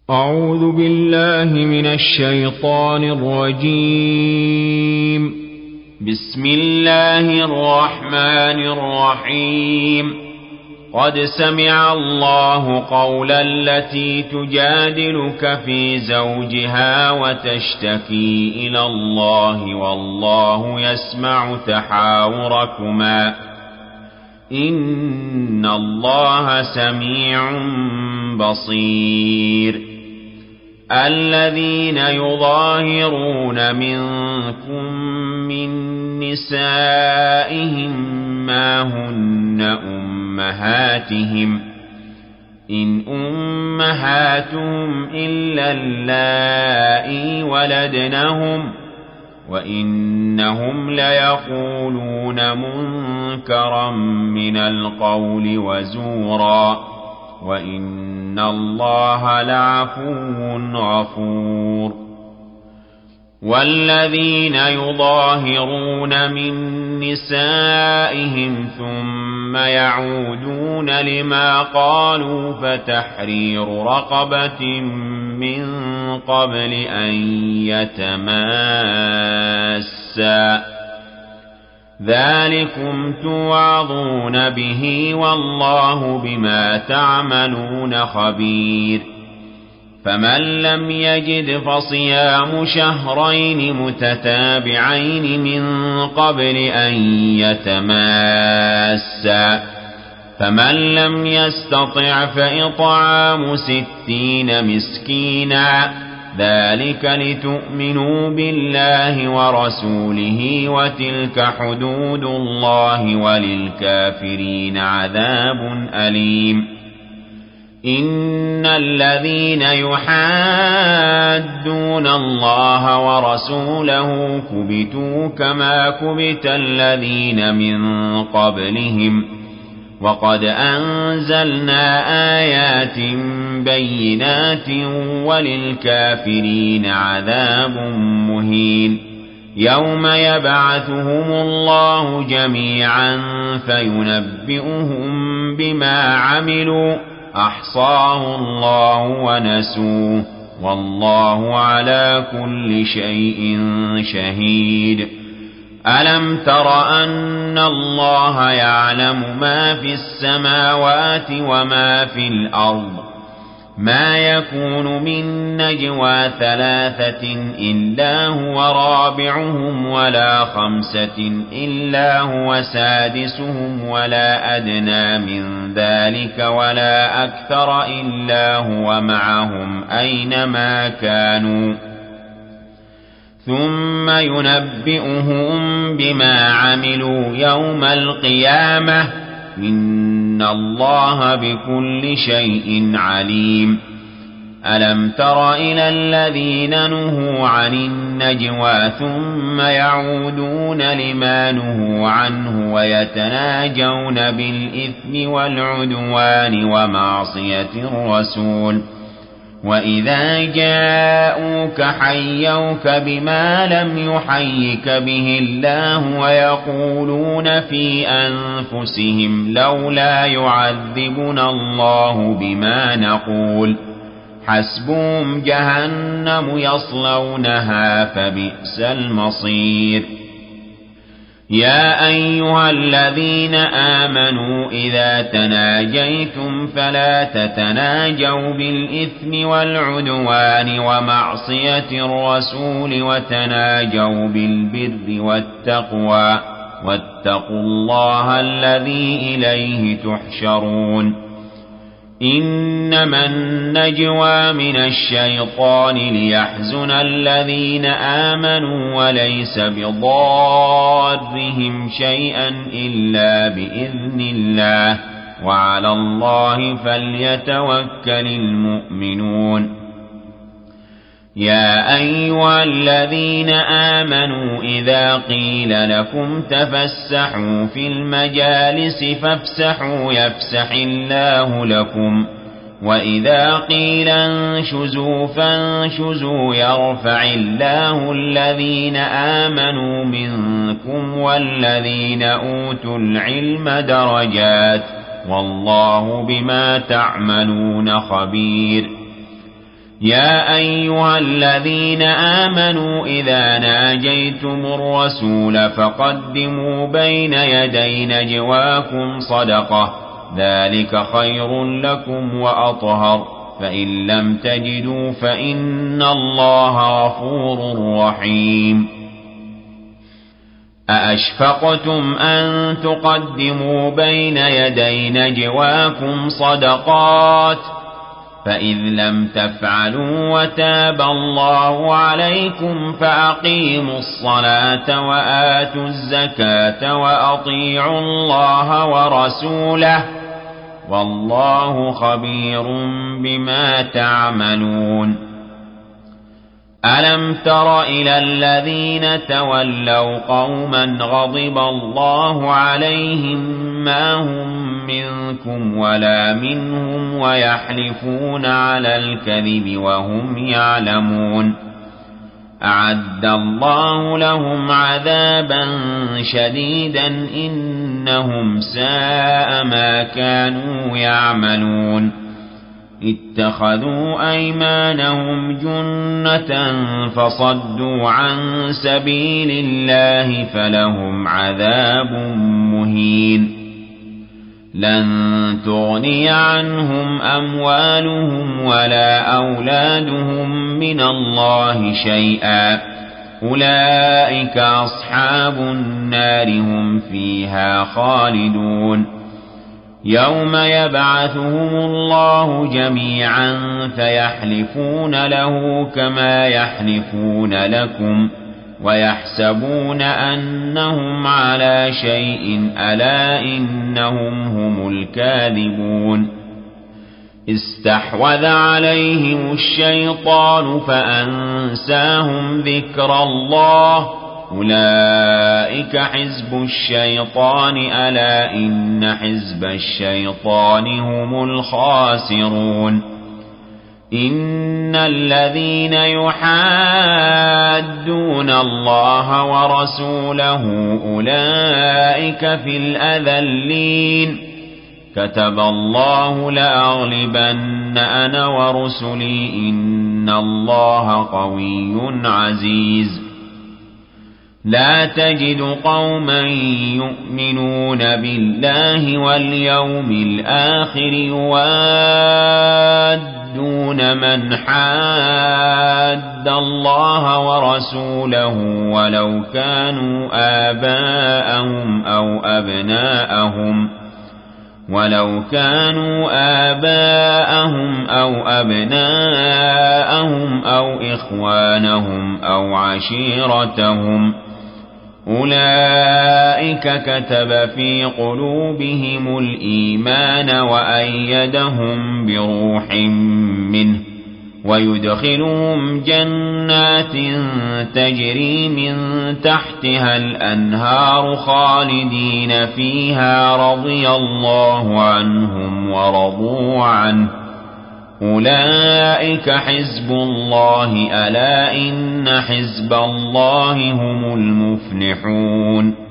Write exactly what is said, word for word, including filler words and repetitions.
أعوذ بالله من الشيطان الرجيم. بسم الله الرحمن الرحيم. قد سمع الله قول التي تجادلك في زوجها وتشتكي إلى الله والله يسمع تحاوركما إن الله سميع بصير. الذين يظاهرون منكم من نسائهم ما هن أمهاتهم إن أمهاتهم إلا اللائي ولدنهم وإنهم ليقولون منكرا من القول وزورا وإن الله لعفو غفور. والذين يظاهرون من نسائهم ثم يعودون لما قالوا فتحرير رقبة من قبل أن يتماسا ذلكم توعظون به والله بما تعملون خبير. فمن لم يجد فصيام شهرين متتابعين من قبل أن يتماسا فمن لم يستطع فإطعام ستين مسكينا ذلك لتؤمنوا بالله ورسوله وتلك حدود الله وللكافرين عذاب أليم. إن الذين يحادون الله ورسوله كبتوا كما كبت الذين من قبلهم وقد أنزلنا آيات بينات وللكافرين عذاب مهين. يوم يبعثهم الله جميعا فينبئهم بما عملوا أحصاه الله ونسوه والله على كل شيء شهيد. ألم تر أن الله يعلم ما في السماوات وما في الأرض ما يكون من نجوى ثلاثة إلا هو رابعهم ولا خمسة إلا هو سادسهم ولا أدنى من ذلك ولا أكثر إلا هو معهم أينما كانوا ثم ينبئهم بما عملوا يوم القيامة إن الله بكل شيء عليم. ألم تر إلى الذين نهوا عن النجوى ثم يعودون لما نهوا عنه ويتناجون بالإثم والعدوان ومعصية الرسول وإذا جاءوك حيوك بما لم يحيك به الله ويقولون في أنفسهم لولا يعذبنا الله بما نقول حسبهم جهنم يصلونها فبئس المصير. يا أيها الذين آمنوا إذا تناجيتم فلا تتناجوا بالإثم والعدوان ومعصية الرسول وتناجوا بالبر والتقوى واتقوا الله الذي إليه تحشرون. إنما النجوى من الشيطان ليحزن الذين آمنوا وليس بضارهم شيئا إلا بإذن الله وعلى الله فليتوكل المؤمنون. يا أيها الذين آمنوا إذا قيل لكم تفسحوا في المجالس فافسحوا يفسح الله لكم وإذا قيل انشزوا فانشزوا يرفع الله الذين آمنوا منكم والذين أوتوا العلم درجات والله بما تعملون خبير. يا أيها الذين آمنوا إذا ناجيتم الرسول فقدموا بين يدي نجواكم صدقة ذلك خير لكم وأطهر فإن لم تجدوا فإن الله غفور رحيم أأشفقتم أن تقدموا بين يدي نجواكم صدقات فإذ لم تفعلوا وتاب الله عليكم فأقيموا الصلاة وآتوا الزكاة وأطيعوا الله ورسوله والله خبير بما تعملون ألم تر إلى الذين تولوا قوما غضب الله عليهم ما هم منكم ولا منهم ويحلفون على الكذب وهم يعلمون أعد الله لهم عذابا شديدا إنهم ساء ما كانوا يعملون اتخذوا أيمانهم جنة فصدوا عن سبيل الله فلهم عذاب مهين لن تغني عنهم أموالهم ولا أولادهم من الله شيئا أولئك أصحاب النار هم فيها خالدون يوم يبعثهم الله جميعا فيحلفون له كما يحلفون لكم ويحسبون أنهم على شيء ألا إنهم هم الكاذبون استحوذ عليهم الشيطان فأنساهم ذكر الله أولئك حزب الشيطان ألا إن حزب الشيطان هم الخاسرون إن الذين يحادون الله ورسوله أولئك في الأذلين كتب الله لأغلبن أنا ورسلي إن الله قوي عزيز لا تجد قوما يؤمنون بالله واليوم الآخر يوادون من حاد الله ورسوله ولو كانوا آباءهم أو أبناءهم ولو كانوا آباءهم أو أبناءهم أو إخوانهم أو عشيرتهم أولئك كتب في قلوبهم الإيمان وأيدهم بروح منه ويدخلهم جنات تجري من تحتها الأنهار خالدين فيها رضي الله عنهم ورضوا عنه أولئك حزب الله ألا إن حزب الله هم المفلحون